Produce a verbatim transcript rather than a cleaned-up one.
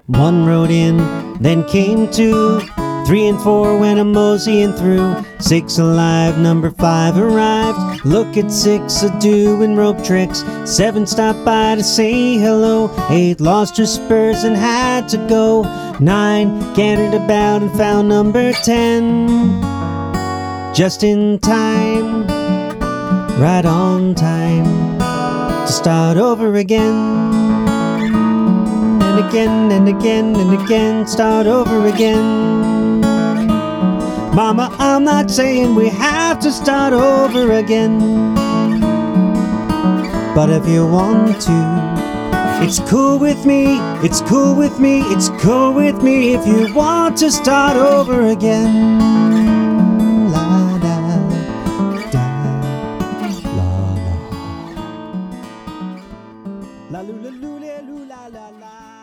One rode in, then came two. Three and four went a moseying through. Six alive, number five arrived. Look at six a doing rope tricks. Seven stopped by to say hello. Eight lost her spurs and had to go. Nine cantered about and found number ten. Just in time, right on time, to start over again. And again and again and again, start over again. Mama, I'm not saying we have to start over again, but if you want to, it's cool with me, it's cool with me, it's cool with me if you want to start over again. La da da la la la lu la lu la lu la la la.